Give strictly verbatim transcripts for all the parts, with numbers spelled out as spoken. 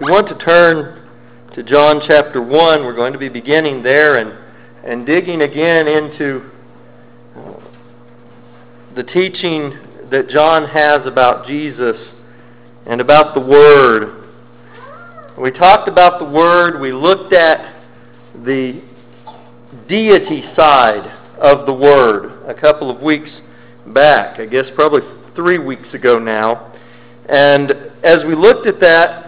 If you want to turn to John chapter one, we're going to be beginning there and, and digging again into uh, the teaching that John has about Jesus and about the Word. We talked about the Word. We looked at the deity side of the Word a couple of weeks back, I guess probably three weeks ago now. And as we looked at that,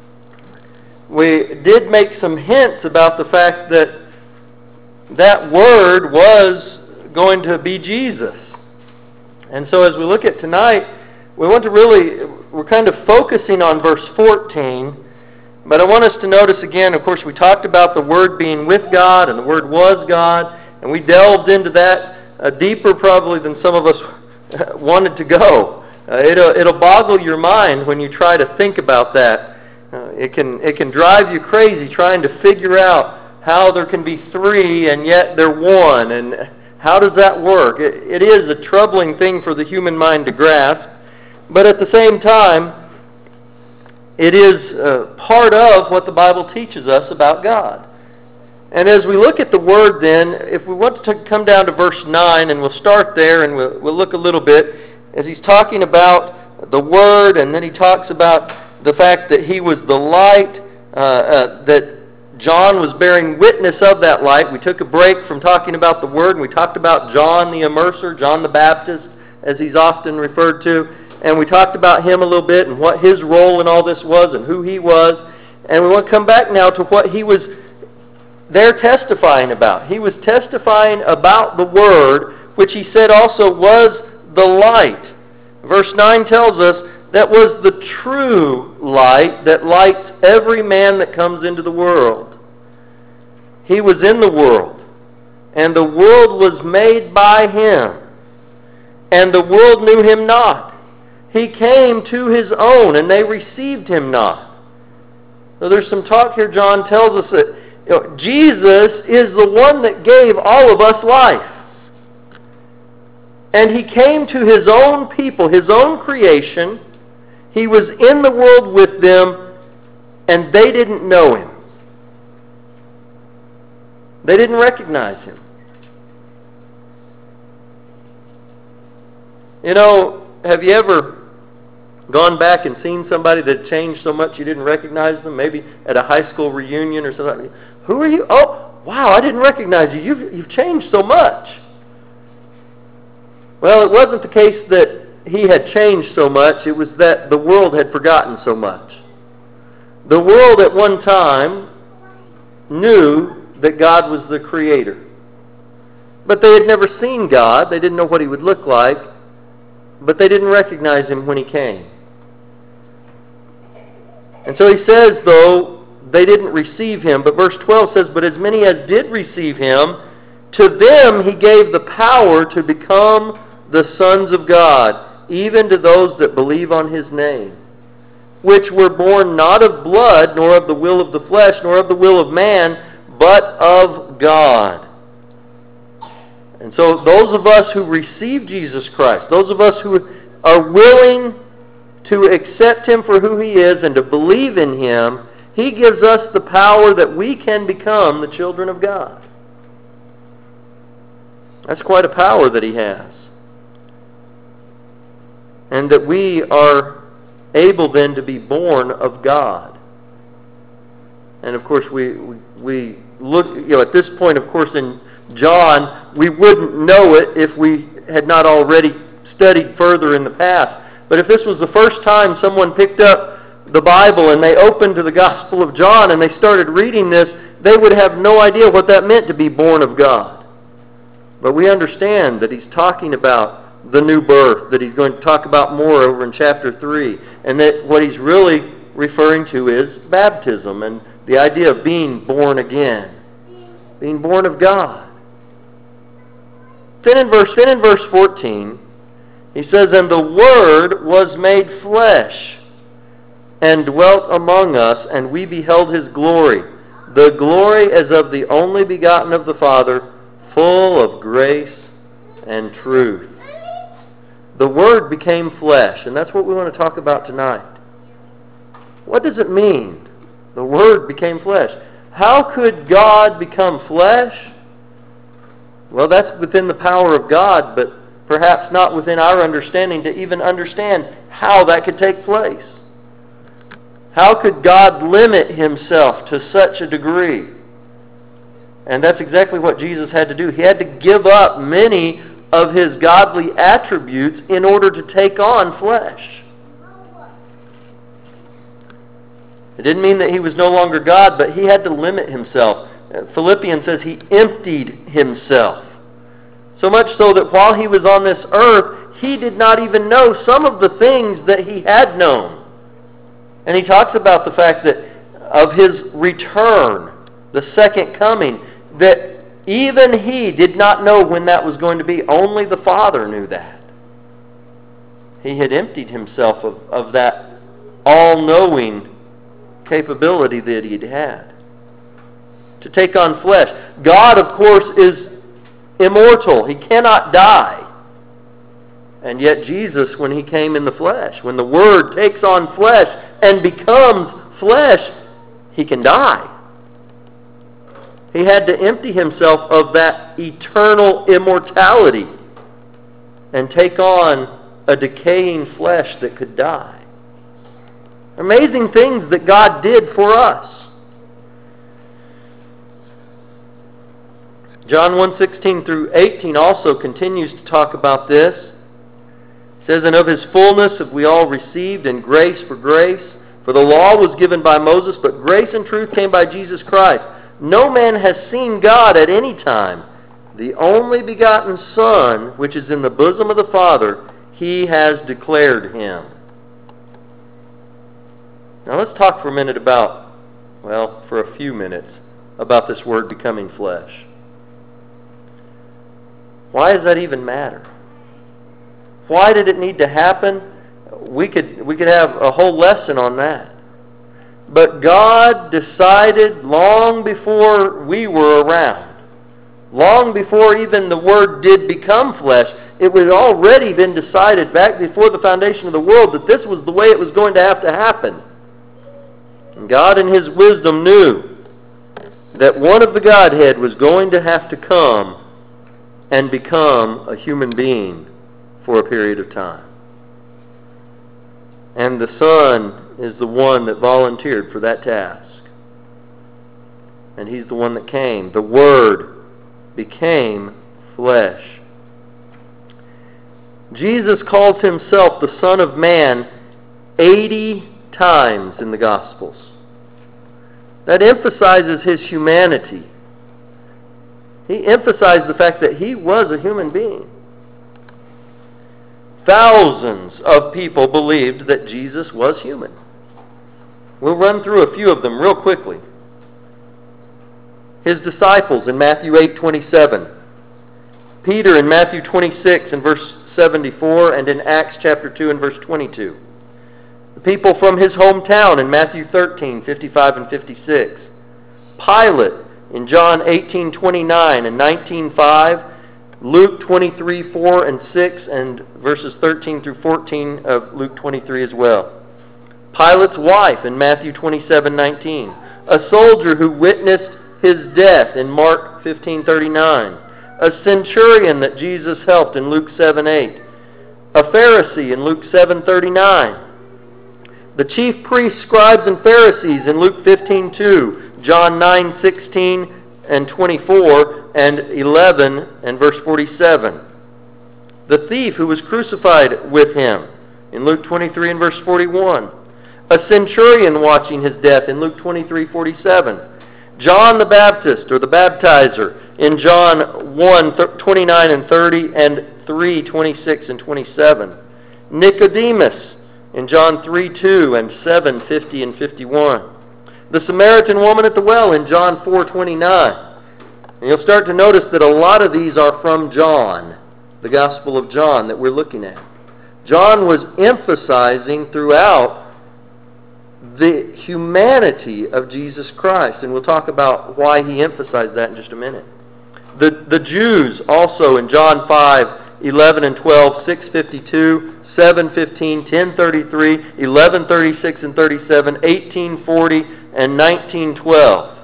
we did make some hints about the fact that that Word was going to be Jesus. And so as we look at tonight, we want to really, we're kind of focusing on verse fourteen, but I want us to notice again, of course, we talked about the Word being with God, and the Word was God, and we delved into that uh, deeper probably than some of us wanted to go. Uh, it'll, it'll boggle your mind when you try to think about that. Uh, it can it can drive you crazy trying to figure out how there can be three and yet they're one, and how does that work? It, it is a troubling thing for the human mind to grasp, but at the same time, it is uh, part of what the Bible teaches us about God. And as we look at the Word then, if we want to come down to verse nine, and we'll start there and we'll, we'll look a little bit, as he's talking about the Word, and then he talks about the fact that he was the light, uh, uh, that John was bearing witness of that light. We took a break from talking about the Word, and we talked about John the Immerser, John the Baptist, as he's often referred to, and we talked about him a little bit and what his role in all this was and who he was. And we want to come back now to what he was there testifying about. He was testifying about the Word, which he said also was the light. Verse nine tells us that was the true light that lights every man that comes into the world. He was in the world, and the world was made by him, and the world knew him not. He came to his own, and they received him not. So there's some talk here. John tells us that you know, Jesus is the one that gave all of us life. And he came to his own people, his own creation. He was in the world with them, and they didn't know him. They didn't recognize him. You know, have you ever gone back and seen somebody that changed so much you didn't recognize them? Maybe at a high school reunion or something. Who are you? Oh, wow, I didn't recognize you. You've, you've changed so much. Well, it wasn't the case that he had changed so much. It was that the world had forgotten so much. The world at one time knew that God was the Creator. But they had never seen God. They didn't know what he would look like. But they didn't recognize him when he came. And so he says, though, they didn't receive him. But verse twelve says, but as many as did receive him, to them he gave the power to become the sons of God, even to those that believe on his name, which were born not of blood, nor of the will of the flesh, nor of the will of man, but of God. And so those of us who receive Jesus Christ, those of us who are willing to accept him for who he is and to believe in him, he gives us the power that we can become the children of God. That's quite a power that he has. And that we are able then to be born of God. And of course we, we, we look, you know, at this point, of course, in John, we wouldn't know it if we had not already studied further in the past. But if this was the first time someone picked up the Bible and they opened to the Gospel of John and they started reading this, they would have no idea what that meant to be born of God. But we understand that he's talking about the new birth, that he's going to talk about more over in chapter three, and that what he's really referring to is baptism and the idea of being born again, being born of God. Then in verse, then in verse fourteen, he says, and the Word was made flesh and dwelt among us, and we beheld his glory, the glory as of the only begotten of the Father, full of grace and truth. The Word became flesh, and that's what we want to talk about tonight. What does it mean The Word became flesh. How could God become flesh? Well, that's within the power of God, but perhaps not within our understanding to even understand how that could take place. How could God limit himself to such a degree? And that's exactly what Jesus had to do. He had to give up many of his godly attributes in order to take on flesh. It didn't mean that he was no longer God, but he had to limit himself. Philippians says he emptied himself. So much so that while he was on this earth, he did not even know some of the things that he had known. And he talks about the fact that of his return, the second coming, that even he did not know when that was going to be. Only the Father knew that. He had emptied himself of, of that all-knowing capability that he'd had to take on flesh. God, of course, is immortal. He cannot die. And yet Jesus, when he came in the flesh, when the Word takes on flesh and becomes flesh, he can die. He had to empty himself of that eternal immortality and take on a decaying flesh that could die. Amazing things that God did for us. John one sixteen through eighteen also continues to talk about this. It says, "And of his fullness have we all received, and grace for grace. For the law was given by Moses, but grace and truth came by Jesus Christ. No man has seen God at any time. The only begotten Son, which is in the bosom of the Father, he has declared him." Now let's talk for a minute about, well, for a few minutes, about this Word becoming flesh. Why does that even matter? Why did it need to happen? We could, we could have a whole lesson on that. But God decided long before we were around, long before even the Word did become flesh, it had already been decided back before the foundation of the world that this was the way it was going to have to happen. And God in his wisdom knew that one of the Godhead was going to have to come and become a human being for a period of time. And the Son is the one that volunteered for that task. And he's the one that came. The Word became flesh. Jesus calls himself the Son of Man eighty times in the Gospels. That emphasizes his humanity. He emphasized the fact that he was a human being. Thousands of people believed that Jesus was human. We'll run through a few of them real quickly. His disciples in Matthew eight twenty-seven. Peter in Matthew twenty-six and verse seventy-four, and in Acts chapter two and verse twenty-two. The people from his hometown in Matthew thirteen, fifty-five and fifty-six. Pilate in John eighteen twenty-nine and nineteen five. Luke twenty-three, four and six, and verses thirteen through fourteen of Luke twenty-three as well. Pilate's wife in Matthew twenty-seven, nineteen. A soldier who witnessed his death in Mark fifteen thirty-nine. A centurion that Jesus helped in Luke seven eight. A Pharisee in Luke seven thirty-nine. The chief priests, scribes, and Pharisees in Luke fifteen two. John nine sixteen and twenty-four, and eleven and verse forty-seven. The thief who was crucified with him in Luke twenty-three and verse forty-one. A centurion watching his death in Luke twenty-three forty-seven. John the Baptist, or the baptizer, in John one twenty-nine and thirty, and three twenty-six and twenty-seven. Nicodemus in John three two and seven fifty and fifty-one. The Samaritan woman at the well in John four twenty-nine. And you'll start to notice that a lot of these are from John, the Gospel of John that we're looking at. John was emphasizing throughout the humanity of Jesus Christ, and we'll talk about why he emphasized that in just a minute. The, the Jews also in John five, eleven and twelve, six fifty-two, seven fifteen, ten thirty-three, eleven thirty-six and thirty-seven, eighteen forty, and nineteen twelve.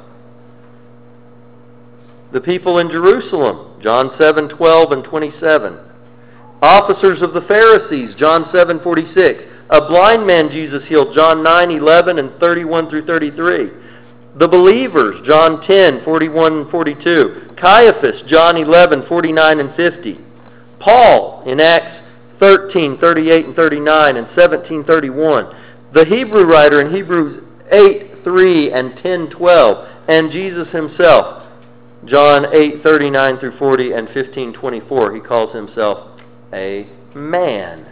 The people in Jerusalem, John seven twelve and twenty-seven. Officers of the Pharisees, John seven forty-six. A blind man Jesus healed, John nine eleven and thirty-one through thirty-three. The believers, John ten forty-one and forty-two. Caiaphas, John eleven forty-nine and fifty. Paul in Acts thirteen thirty-eight and thirty-nine and seventeen thirty-one. The Hebrew writer in Hebrews eight three and ten twelve. And Jesus himself, John eight thirty-nine through forty and fifteen twenty-four. He calls himself a man.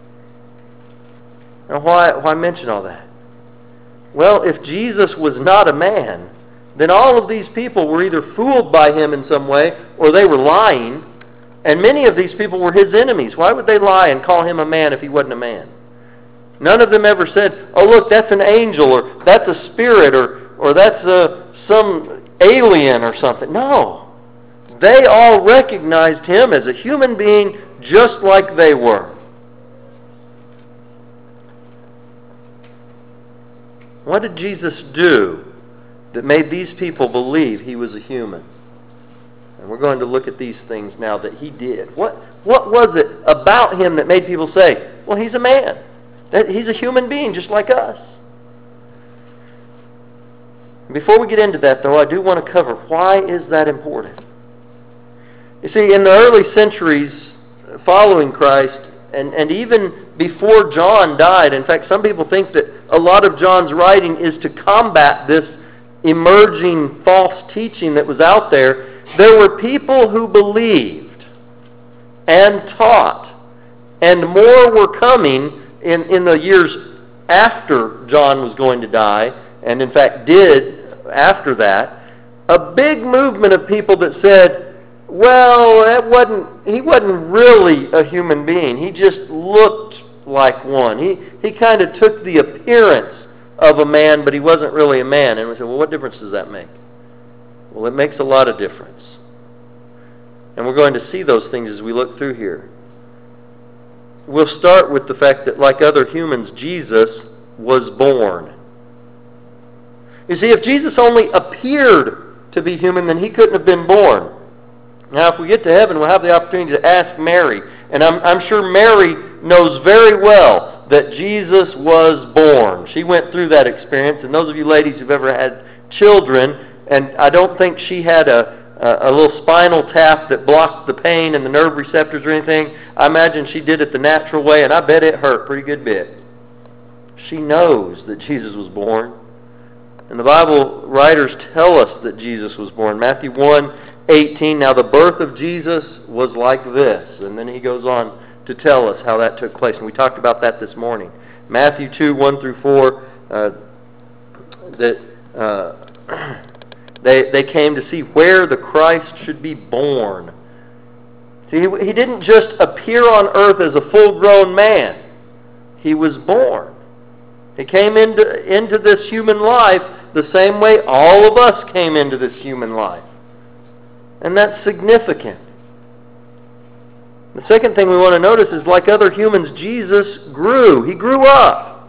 Now why, why mention all that? Well, if Jesus was not a man, then all of these people were either fooled by him in some way or they were lying. And many of these people were his enemies. Why would they lie and call him a man if he wasn't a man? None of them ever said, oh look, that's an angel, or that's a spirit, or, or that's a, some alien or something. No. They all recognized him as a human being just like they were. What did Jesus do that made these people believe he was a human? And we're going to look at these things now that he did. What, what was it about him that made people say, well, he's a man. That he's a human being just like us. Before we get into that, though, I do want to cover why is that important. You see, in the early centuries following Christ, and, and even before John died, in fact, some people think that a lot of John's writing is to combat this emerging false teaching that was out there. There were people who believed and taught, and more were coming in, in the years after John was going to die, and in fact did after that, a big movement of people that said, well, that wasn't, he wasn't really a human being. He just looked like one. He, he kind of took the appearance of a man, but he wasn't really a man. And we said, well, what difference does that make? Well, it makes a lot of difference. And we're going to see those things as we look through here. We'll start with the fact that, like other humans, Jesus was born. You see, if Jesus only appeared to be human, then he couldn't have been born. Now, if we get to heaven, we'll have the opportunity to ask Mary. And I'm, I'm sure Mary knows very well that Jesus was born. She went through that experience. And those of you ladies who've ever had children, and I don't think she had a, a, a little spinal tap that blocked the pain and the nerve receptors or anything. I imagine she did it the natural way, and I bet it hurt a pretty good bit. She knows that Jesus was born. And the Bible writers tell us that Jesus was born. Matthew one eighteen, now the birth of Jesus was like this. And then he goes on to tell us how that took place. And we talked about that this morning. Matthew two, one through four, uh, that uh, they, they came to see where the Christ should be born. See, he, he didn't just appear on earth as a full-grown man. He was born. He came into, into this human life the same way all of us came into this human life. And that's significant. The second thing we want to notice is, like other humans, Jesus grew. He grew up.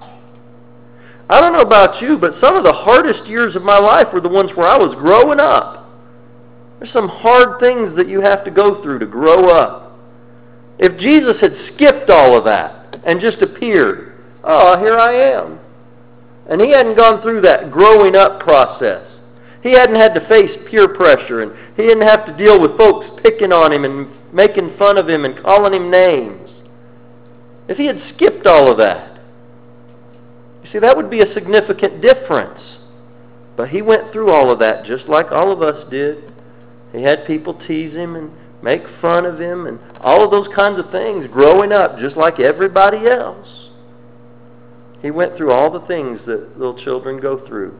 I don't know about you, but some of the hardest years of my life were the ones where I was growing up. There's some hard things that you have to go through to grow up. If Jesus had skipped all of that and just appeared, oh, here I am. And he hadn't gone through that growing up process. He hadn't had to face peer pressure, and he didn't have to deal with folks picking on him and making fun of him and calling him names. If he had skipped all of that, you see, that would be a significant difference. But he went through all of that just like all of us did. He had people tease him and make fun of him and all of those kinds of things growing up just like everybody else. He went through all the things that little children go through.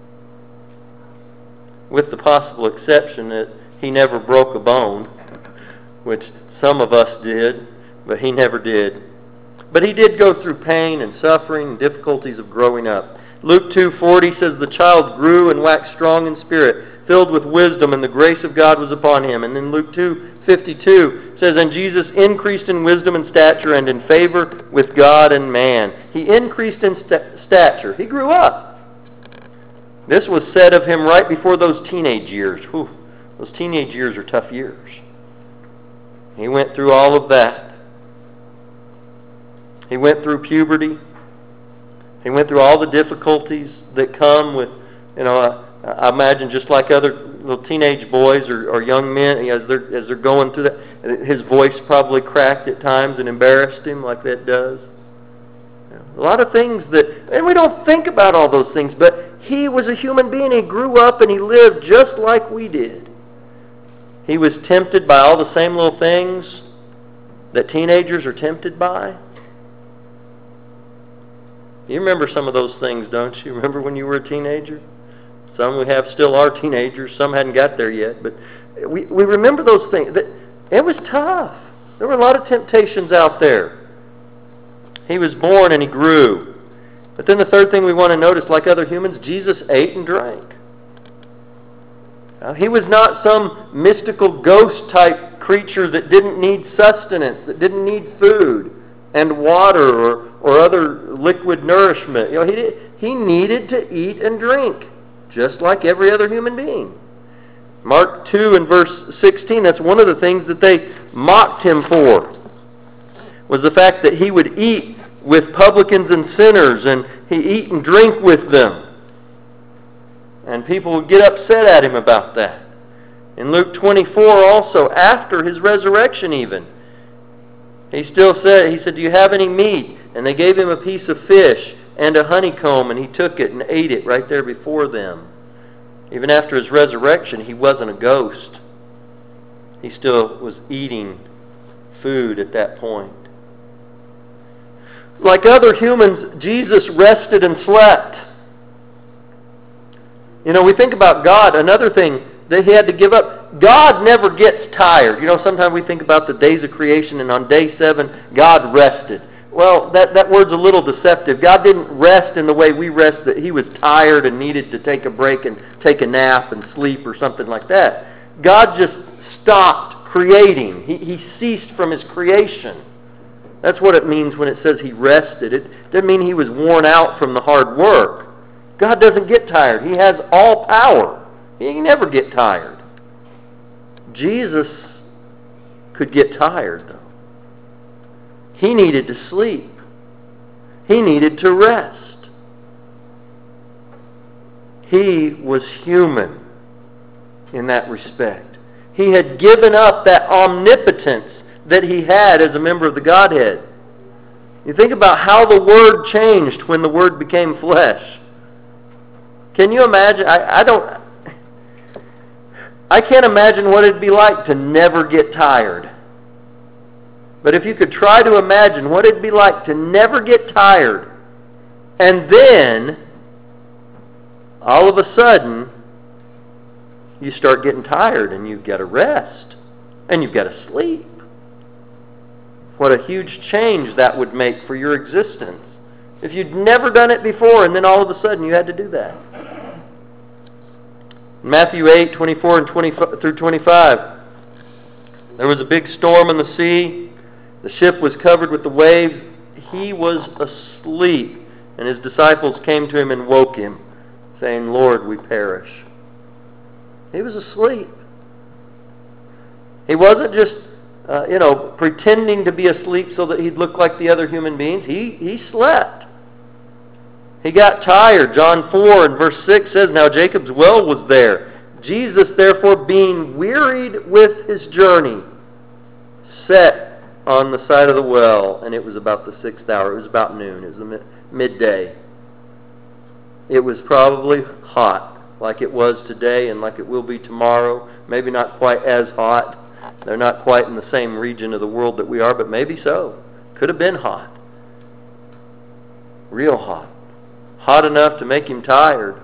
With the possible exception that he never broke a bone, which some of us did, but he never did. But he did go through pain and suffering and difficulties of growing up. Luke two forty says, the child grew and waxed strong in spirit, filled with wisdom, and the grace of God was upon him. And then Luke two fifty-two says, and Jesus increased in wisdom and stature and in favor with God and man. He increased in st- stature. He grew up. This was said of him right before those teenage years. Whew, those teenage years are tough years. He went through all of that. He went through puberty. He went through all the difficulties that come with, you know, I, I imagine just like other little teenage boys or, or young men, as they're, as they're going through that, his voice probably cracked at times and embarrassed him like that does. You know, a lot of things that, and we don't think about all those things, but he was a human being. He grew up and he lived just like we did. He was tempted by all the same little things that teenagers are tempted by. You remember some of those things, don't you? Remember when you were a teenager? Some we have still are teenagers. Some hadn't got there yet. But we, we remember those things. It was tough. There were a lot of temptations out there. He was born and he grew. But then the third thing we want to notice, like other humans, Jesus ate and drank. Now, he was not some mystical ghost-type creature that didn't need sustenance, that didn't need food and water or, or other liquid nourishment. You know, he did, he needed to eat and drink, just like every other human being. Mark two and verse sixteen, that's one of the things that they mocked him for, was the fact that he would eat with publicans and sinners, and he eat and drink with them. And people would get upset at him about that. In Luke twenty-four also, after his resurrection even, he still said, he said, "Do you have any meat?" And they gave him a piece of fish and a honeycomb, and he took it and ate it right there before them. Even after his resurrection, he wasn't a ghost. He still was eating food at that point. Like other humans, Jesus rested and slept. You know, we think about God, another thing that he had to give up. God never gets tired. You know, sometimes we think about the days of creation, and on day seven, God rested. Well, that, that word's a little deceptive. God didn't rest in the way we rest, that he was tired and needed to take a break and take a nap and sleep or something like that. God just stopped creating. He, he ceased from his creation. That's what it means when it says he rested. It doesn't mean he was worn out from the hard work. God doesn't get tired. He has all power. He never get tired. Jesus could get tired, though. He needed to sleep. He needed to rest. He was human in that respect. He had given up that omnipotence that he had as a member of the Godhead. You think about how the Word changed when the Word became flesh. Can you imagine? I, I don't... I can't imagine what it'd be like to never get tired. But if you could try to imagine what it'd be like to never get tired, and then, all of a sudden, you start getting tired and you've got to rest, and you've got to sleep. What a huge change that would make for your existence. If you'd never done it before, and then all of a sudden you had to do that. Matthew eight, twenty-four and twenty through twenty-five. There was a big storm in the sea. The ship was covered with the waves. He was asleep. And his disciples came to him and woke him, saying, "Lord, we perish." He was asleep. He wasn't just, uh, you know, pretending to be asleep so that he'd look like the other human beings. He, he slept. He got tired. John four and verse six says, "Now Jacob's well was there. Jesus, therefore, being wearied with his journey, sat on the side of the well," and it was about the sixth hour. It was about noon. It was the midday. It was probably hot, like it was today and like it will be tomorrow. Maybe not quite as hot. They're not quite in the same region of the world that we are, but maybe so. Could have been hot. Real hot. Hot enough to make him tired.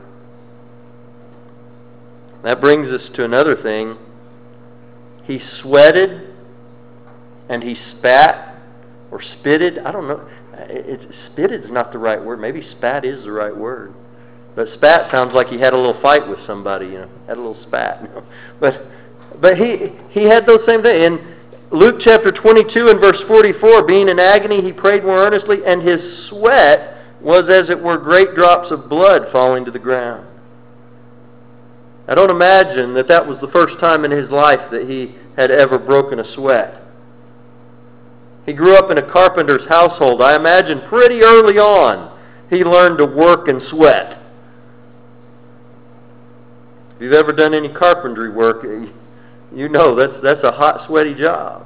That brings us to another thing. He sweated and he spat or spitted. I don't know. It, it, spitted is not the right word. Maybe spat is the right word. But spat sounds like he had a little fight with somebody, you know, had a little spat. You know. But but he he had those same things. In Luke chapter twenty-two and verse forty-four, being in agony, he prayed more earnestly, and his sweat was as it were great drops of blood falling to the ground. I don't imagine that that was the first time in his life that he had ever broken a sweat. He grew up in a carpenter's household. I imagine pretty early on he learned to work and sweat. If you've ever done any carpentry work, you know that's that's a hot, sweaty job.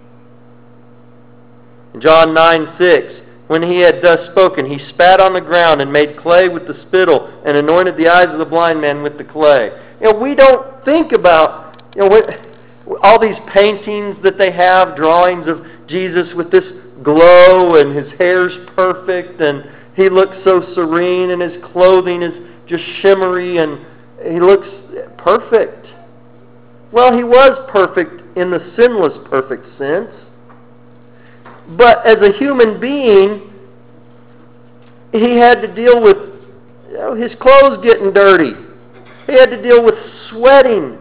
In John nine six, when he had thus spoken, he spat on the ground and made clay with the spittle and anointed the eyes of the blind man with the clay. You know, we don't think about, you know, what, all these paintings that they have, drawings of Jesus with this glow and his hair's perfect and he looks so serene and his clothing is just shimmery and he looks perfect. Well, he was perfect in the sinless perfect sense. But as a human being, he had to deal with, you know, his clothes getting dirty. He had to deal with sweating.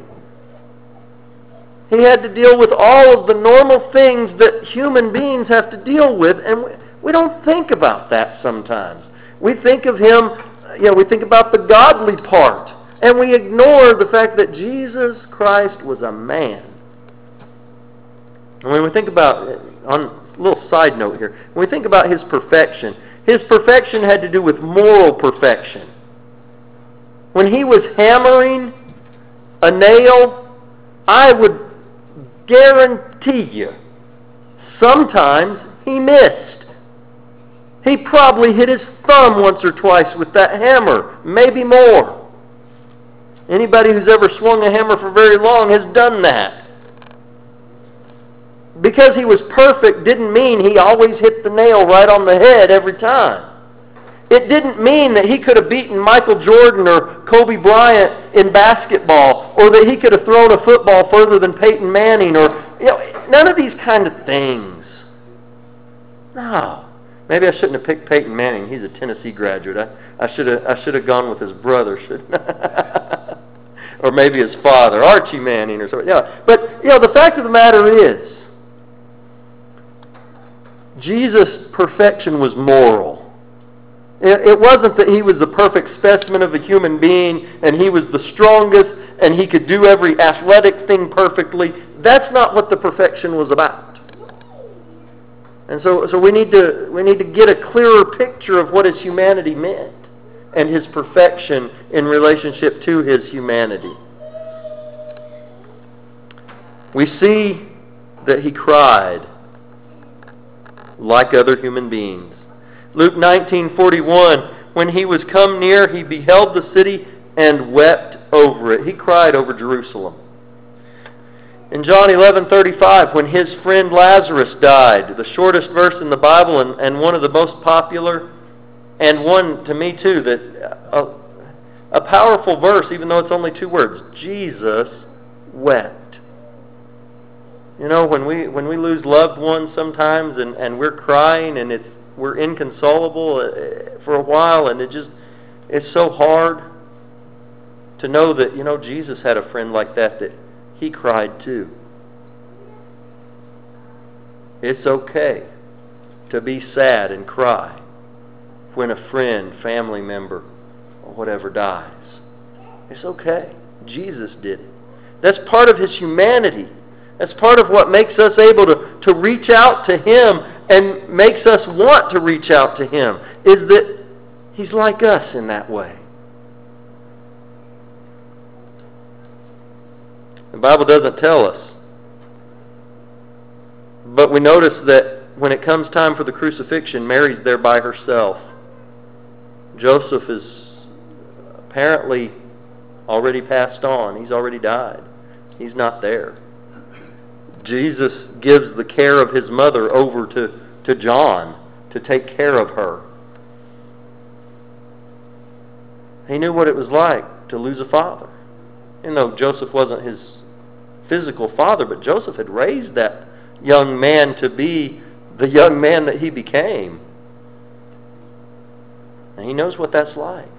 He had to deal with all of the normal things that human beings have to deal with, and we, we don't think about that sometimes. We think of him, you know, we think about the godly part, and we ignore the fact that Jesus Christ was a man. And when we think about, on a little side note here, when we think about his perfection, his perfection had to do with moral perfection. When he was hammering a nail, I would guarantee you, sometimes he missed. He probably hit his thumb once or twice with that hammer, maybe more. Anybody who's ever swung a hammer for very long has done that. Because he was perfect didn't mean he always hit the nail right on the head every time. It didn't mean that he could have beaten Michael Jordan or Kobe Bryant in basketball, or that he could have thrown a football further than Peyton Manning, or, you know, none of these kind of things. No. Maybe I shouldn't have picked Peyton Manning. He's a Tennessee graduate. I, I should have I should have gone with his brother, shouldn't I? Or maybe his father, Archie Manning or something. Yeah. But, you know, the fact of the matter is, Jesus' perfection was moral. It wasn't that he was the perfect specimen of a human being and he was the strongest and he could do every athletic thing perfectly. That's not what the perfection was about. And so, so we need to we need to get a clearer picture of what his humanity meant and his perfection in relationship to his humanity. We see that he cried like other human beings. Luke nineteen forty-one, when he was come near, he beheld the city and wept over it. He cried over Jerusalem. In John eleven thirty-five, when his friend Lazarus died, the shortest verse in the Bible and, and one of the most popular, and one to me too, that a, a powerful verse, even though it's only two words, Jesus wept. You know, when we when we lose loved ones sometimes and, and we're crying and it's we're inconsolable for a while, and it just it's so hard to know that, you know, Jesus had a friend like that, that he cried too. It's okay to be sad and cry when a friend, family member, or whatever dies. It's okay. Jesus did it. That's part of his humanity. That's part of what makes us able to, to reach out to him and makes us want to reach out to him, is that he's like us in that way. The Bible doesn't tell us. But we notice that when it comes time for the crucifixion, Mary's there by herself. Joseph is apparently already passed on. He's already died. He's not there. Jesus gives the care of his mother over to, to John to take care of her. He knew what it was like to lose a father. You know, Joseph wasn't his physical father, but Joseph had raised that young man to be the young man that he became. And he knows what that's like.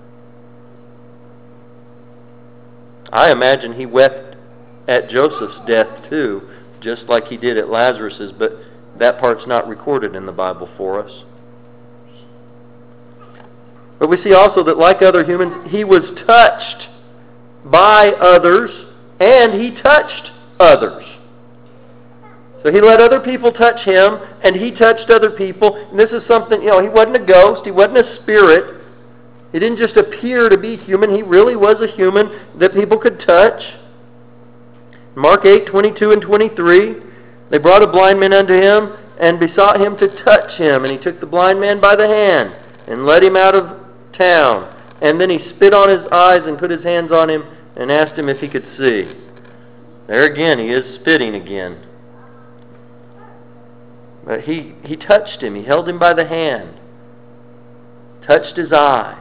I imagine he wept at Joseph's death too, just like he did at Lazarus's, but that part's not recorded in the Bible for us. But we see also that, like other humans, he was touched by others, and he touched others. So he let other people touch him, and he touched other people. And this is something, you know, he wasn't a ghost, he wasn't a spirit. He didn't just appear to be human, he really was a human that people could touch. Mark eight, twenty-two and twenty-three, they brought a blind man unto him, and besought him to touch him. And he took the blind man by the hand, and led him out of town. And then he spit on his eyes, and put his hands on him, and asked him if he could see. There again, he is spitting again. But he, he touched him. He held him by the hand. Touched his eye.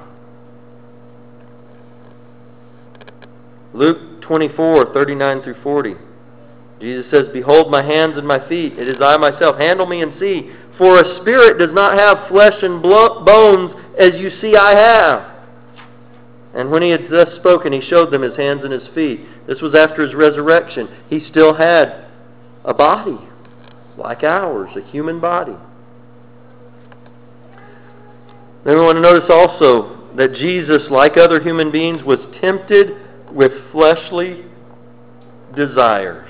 Luke twenty-four, thirty-nine through forty. Jesus says, Behold my hands and my feet. It is I myself. Handle me and see. For a spirit does not have flesh and bones as you see I have. And when he had thus spoken, he showed them his hands and his feet. This was after his resurrection. He still had a body like ours, a human body. Then we want to notice also that Jesus, like other human beings, was tempted with fleshly desires.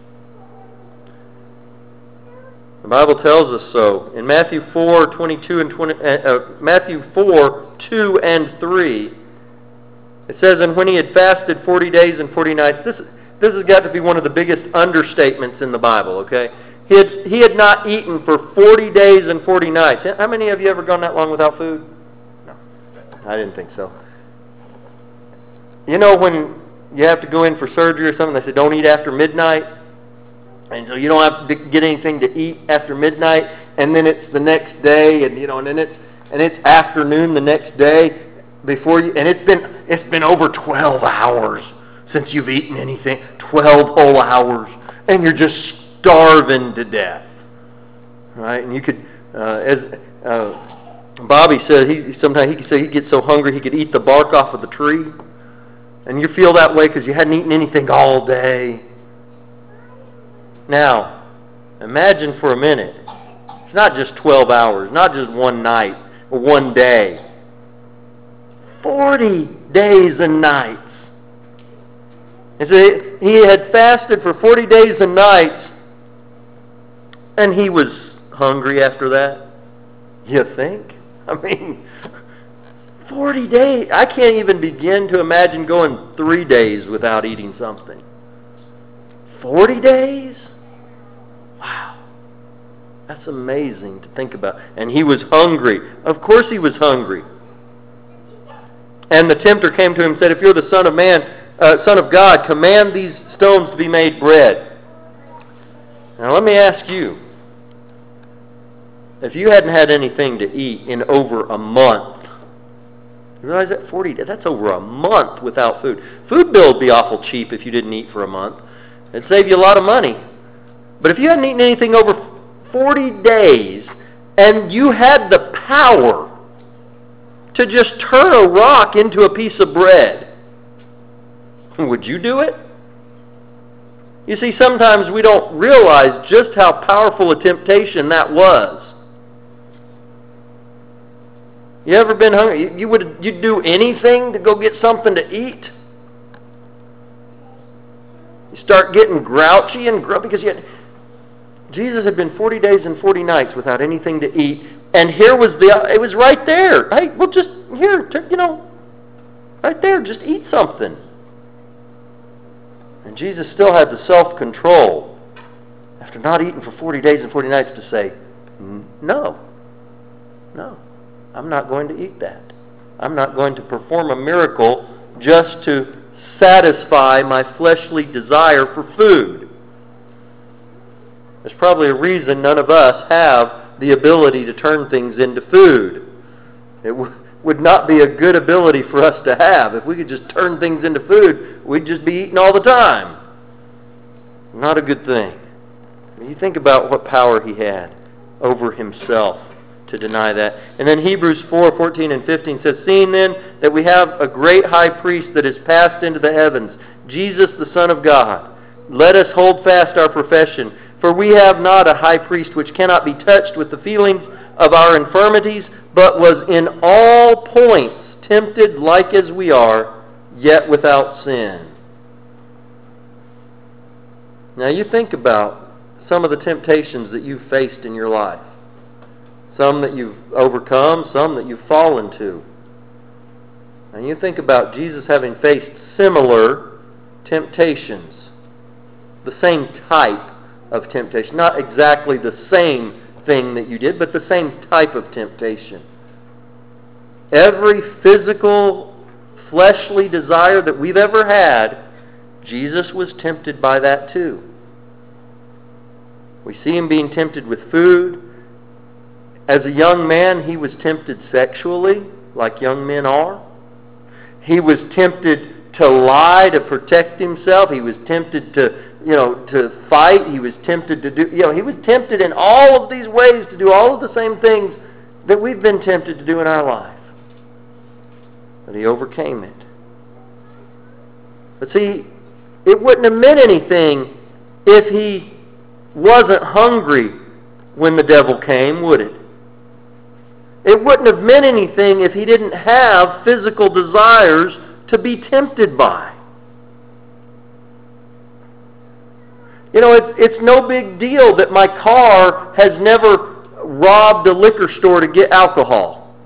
The Bible tells us so. In Matthew four, twenty-two and twenty, uh, Matthew four, two and three, it says, And when he had fasted forty days and forty nights, this, this has got to be one of the biggest understatements in the Bible, okay? He had, he had not eaten for forty days and forty nights. How many of you ever gone that long without food? No, I didn't think so. You know when you have to go in for surgery or something, they say don't eat after midnight? And so you don't have to get anything to eat after midnight, and then it's the next day, and you know, and then it's and it's afternoon the next day before you, and it's been it's been over twelve hours since you've eaten anything, twelve whole hours, and you're just starving to death, right? And you could, uh, as uh, Bobby said, he sometimes he could say he gets so hungry he could eat the bark off of the tree, and you feel that way because you hadn't eaten anything all day. Now, imagine for a minute, it's not just twelve hours, not just one night or one day, forty days and nights. And so he had fasted for forty days and nights, and he was hungry after that. You think? I mean, forty days. I can't even begin to imagine going three days without eating something. forty days? Wow. That's amazing to think about. And he was hungry. Of course he was hungry. And the tempter came to him and said, If you're the Son of Man, uh, Son of God, command these stones to be made bread. Now let me ask you, if you hadn't had anything to eat in over a month, you realize that forty days, that's over a month without food. Food bill would be awful cheap if you didn't eat for a month. It'd save you a lot of money. But if you hadn't eaten anything over forty days, and you had the power to just turn a rock into a piece of bread, would you do it? You see, sometimes we don't realize just how powerful a temptation that was. You ever been hungry? You would you'd do anything to go get something to eat? You start getting grouchy and grumpy because you had, Jesus had been forty days and forty nights without anything to eat, and here was the it was right there. Hey, well, just here, you know, right there, just eat something. And Jesus still had the self-control, after not eating for forty days and forty nights, to say, no, no, I'm not going to eat that. I'm not going to perform a miracle just to satisfy my fleshly desire for food. There's probably a reason none of us have the ability to turn things into food. It w- would not be a good ability for us to have. If we could just turn things into food, we'd just be eating all the time. Not a good thing. You think about what power he had over himself to deny that. And then Hebrews four, fourteen and fifteen says, Seeing then that we have a great high priest that is passed into the heavens, Jesus the Son of God, let us hold fast our profession. For we have not a high priest which cannot be touched with the feelings of our infirmities, but was in all points tempted like as we are, yet without sin. Now you think about some of the temptations that you've faced in your life. Some that you've overcome, some that you've fallen to. And you think about Jesus having faced similar temptations. The same type of temptation. Not exactly the same thing that you did, but the same type of temptation. Every physical, fleshly desire that we've ever had, Jesus was tempted by that too. We see him being tempted with food. As a young man, he was tempted sexually, like young men are. He was tempted to lie to protect himself. He was tempted to, you know, to fight. He was tempted to do, you know, he was tempted in all of these ways to do all of the same things that we've been tempted to do in our life. But he overcame it. But see, it wouldn't have meant anything if he wasn't hungry when the devil came, would it? It wouldn't have meant anything if he didn't have physical desires to be tempted by. You know, it's, it's no big deal that my car has never robbed a liquor store to get alcohol.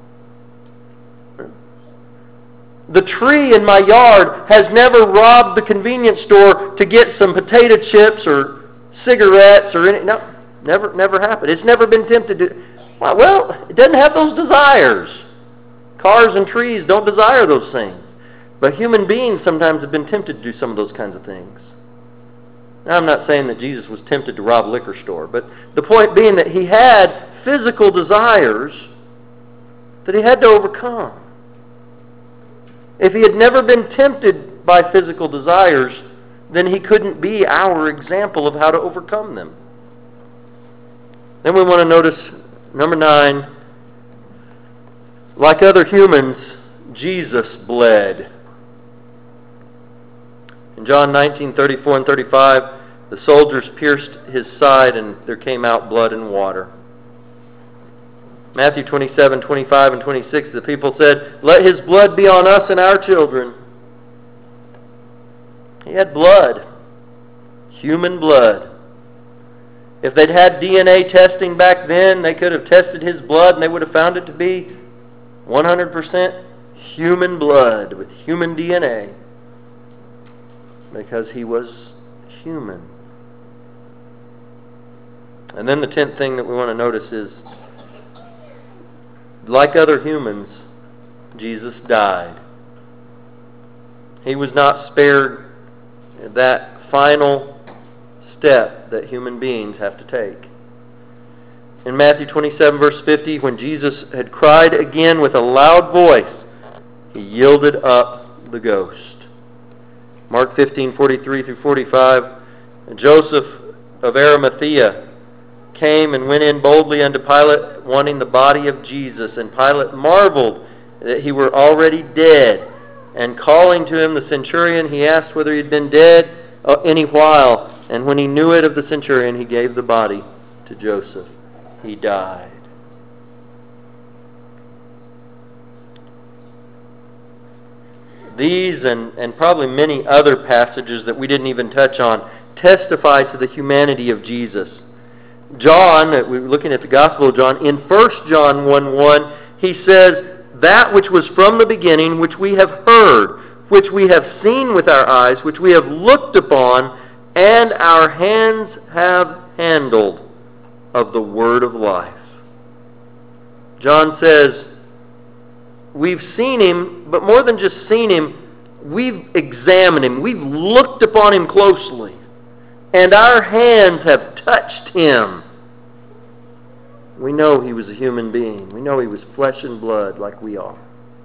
The tree in my yard has never robbed the convenience store to get some potato chips or cigarettes or any. No, never, never happened. It's never been tempted to. Well, it doesn't have those desires. Cars and trees don't desire those things. But human beings sometimes have been tempted to do some of those kinds of things. Now, I'm not saying that Jesus was tempted to rob a liquor store, but the point being that he had physical desires that he had to overcome. If he had never been tempted by physical desires, then he couldn't be our example of how to overcome them. Then we want to notice, number nine, like other humans, Jesus bled. In John nineteen, thirty-four and thirty-five, the soldiers pierced his side and there came out blood and water. Matthew twenty-seven, twenty-five and twenty-six, the people said, "Let his blood be on us and our children." He had blood. Human blood. If they'd had D N A testing back then, they could have tested his blood and they would have found it to be one hundred percent human blood with human D N A. Because he was human. And then the tenth thing that we want to notice is, like other humans, Jesus died. He was not spared that final step that human beings have to take. In Matthew twenty-seven, verse fifty, when Jesus had cried again with a loud voice, he yielded up the ghost. Mark fifteen, forty-three through forty-five, Joseph of Arimathea came and went in boldly unto Pilate, wanting the body of Jesus. And Pilate marveled that he were already dead. And calling to him the centurion, he asked whether he had been dead any while. And when he knew it of the centurion, he gave the body to Joseph. He died. These and, and probably many other passages that we didn't even touch on testify to the humanity of Jesus. John, we're looking at the Gospel of John, in First John one one, he says, "That which was from the beginning, which we have heard, which we have seen with our eyes, which we have looked upon, and our hands have handled of the word of life." John says, we've seen him, but more than just seen him, we've examined him. We've looked upon him closely. And our hands have touched him. We know he was a human being. We know he was flesh and blood like we are.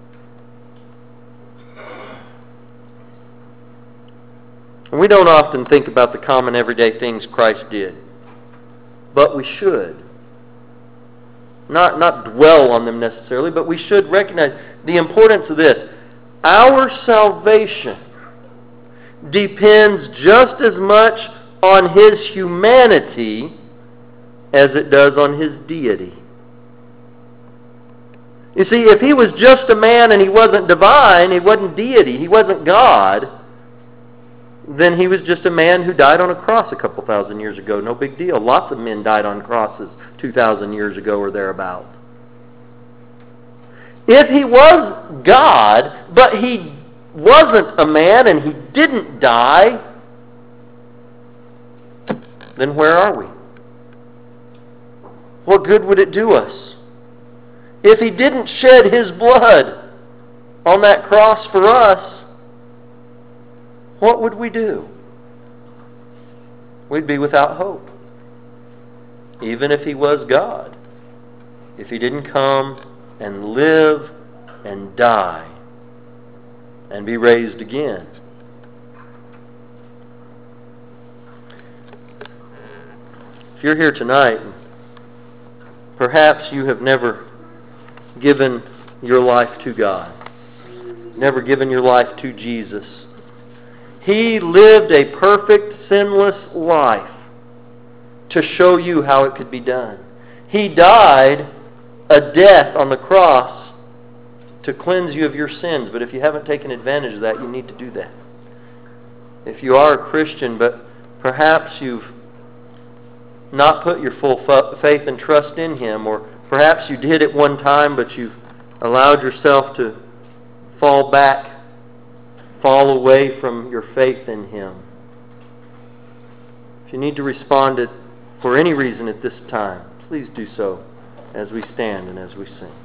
And we don't often think about the common everyday things Christ did. But we should. Not, not dwell on them necessarily, but we should recognize the importance of this. Our salvation depends just as much on his humanity as it does on his deity. You see, if he was just a man and he wasn't divine, he wasn't deity, he wasn't God, then he was just a man who died on a cross a couple thousand years ago. No big deal. Lots of men died on crosses two thousand years ago or thereabout. If he was God, but he wasn't a man and he didn't die, then where are we? What good would it do us? If he didn't shed his blood on that cross for us, what would we do? We'd be without hope. Even if he was God. If he didn't come and live and die and be raised again. If you're here tonight, perhaps you have never given your life to God. Never given your life to Jesus. He lived a perfect, sinless life to show you how it could be done. He died a death on the cross to cleanse you of your sins. But if you haven't taken advantage of that, you need to do that. If you are a Christian, but perhaps you've not put your full faith and trust in Him, or perhaps you did at one time, but you've allowed yourself to fall back, fall away from your faith in Him. If you need to respond to, for any reason at this time, please do so as we stand and as we sing.